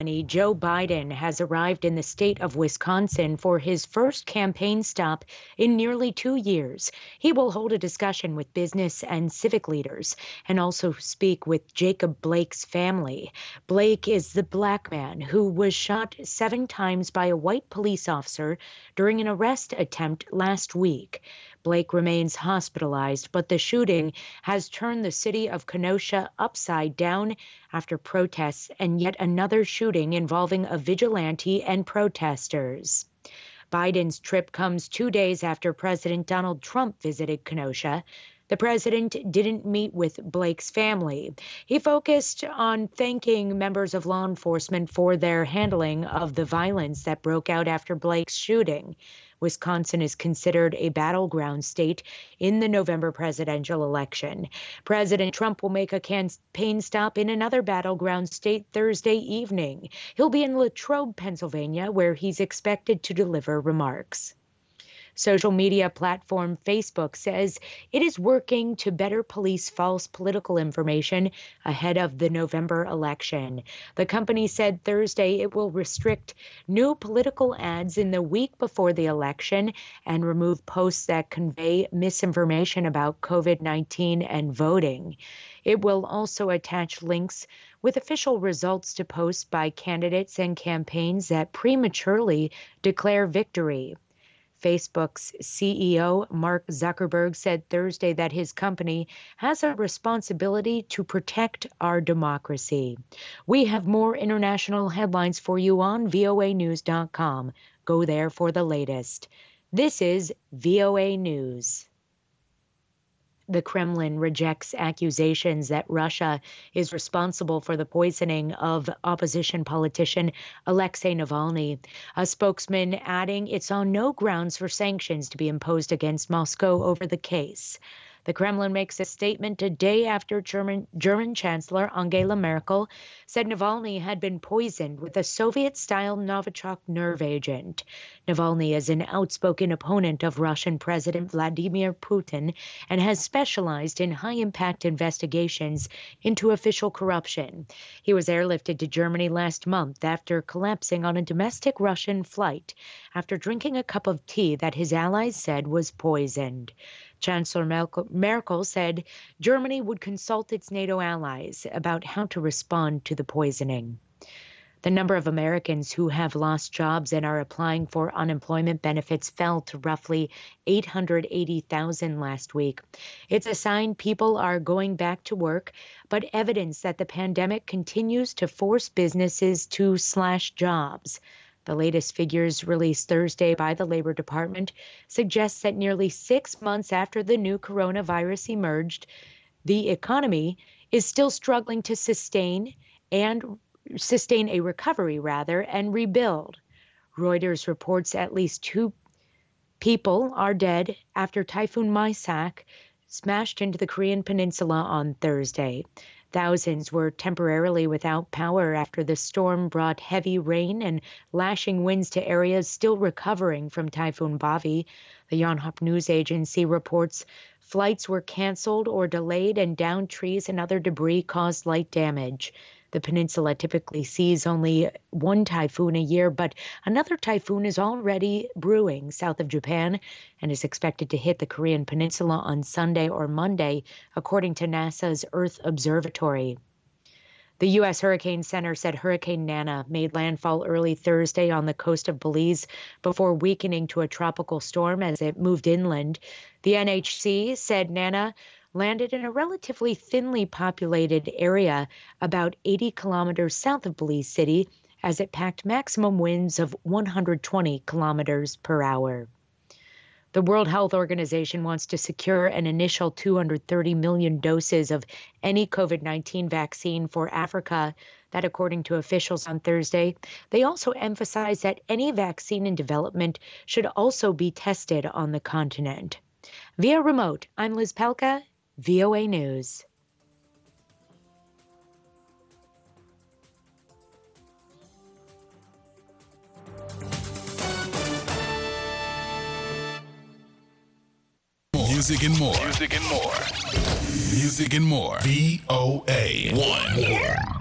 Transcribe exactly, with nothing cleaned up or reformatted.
Joe Biden has arrived in the state of Wisconsin for his first campaign stop in nearly two years. He will hold a discussion with business and civic leaders and also speak with Jacob Blake's family. Blake is the black man who was shot seven times by a white police officer during an arrest attempt last week. Blake remains hospitalized, but the shooting has turned the city of Kenosha upside down after protests and yet another shooting involving a vigilante and protesters. Biden's trip comes two days after President Donald Trump visited Kenosha. The president didn't meet with Blake's family. He focused on thanking members of law enforcement for their handling of the violence that broke out after Blake's shooting. Wisconsin is considered a battleground state in the November presidential election. President Trump will make a campaign stop in another battleground state Thursday evening. He'll be in Latrobe, Pennsylvania, where he's expected to deliver remarks. Social media platform Facebook says it is working to better police false political information ahead of the November election. The company said Thursday it will restrict new political ads in the week before the election and remove posts that convey misinformation about COVID nineteen and voting. It will also attach links with official results to posts by candidates and campaigns that prematurely declare victory. Facebook's C E O, Mark Zuckerberg, said Thursday that his company has a responsibility to protect our democracy. We have more international headlines for you on V O A news dot com. Go there for the latest. This is V O A News. The Kremlin rejects accusations that Russia is responsible for the poisoning of opposition politician Alexei Navalny, a spokesman adding it's on no grounds for sanctions to be imposed against Moscow over the case. The Kremlin makes a statement a day after German, German Chancellor Angela Merkel said Navalny had been poisoned with a Soviet-style Novichok nerve agent. Navalny is an outspoken opponent of Russian President Vladimir Putin and has specialized in high-impact investigations into official corruption. He was airlifted to Germany last month after collapsing on a domestic Russian flight after drinking a cup of tea that his allies said was poisoned. Chancellor Merkel said Germany would consult its NATO allies about how to respond to the poisoning. The number of Americans who have lost jobs and are applying for unemployment benefits fell to roughly eight hundred eighty thousand last week. It's a sign people are going back to work, but evidence that the pandemic continues to force businesses to slash jobs. The latest figures released Thursday by the Labor Department suggests that nearly six months after the new coronavirus emerged, the economy is still struggling to sustain and sustain a recovery, rather, and rebuild. Reuters reports at least two people are dead after Typhoon Maisak smashed into the Korean peninsula on Thursday. Thousands were temporarily without power after the storm brought heavy rain and lashing winds to areas still recovering from Typhoon Bavi. The Yonhap News Agency reports flights were canceled or delayed and downed trees and other debris caused light damage. The peninsula typically sees only one typhoon a year, but another typhoon is already brewing south of Japan and is expected to hit the Korean peninsula on Sunday or Monday, according to NASA's Earth Observatory. The U S Hurricane Center said Hurricane Nana made landfall early Thursday on the coast of Belize before weakening to a tropical storm as it moved inland. The N H C said Nana landed in a relatively thinly populated area about eighty kilometers south of Belize City as it packed maximum winds of one hundred twenty kilometers per hour. The World Health Organization wants to secure an initial two hundred thirty million doses of any COVID nineteen vaccine for Africa. That, according to officials on Thursday, they also emphasize that any vaccine in development should also be tested on the continent. Via remote, I'm Liz Pelka, V O A News. Music and more. Music and more. Music and more. V O A one.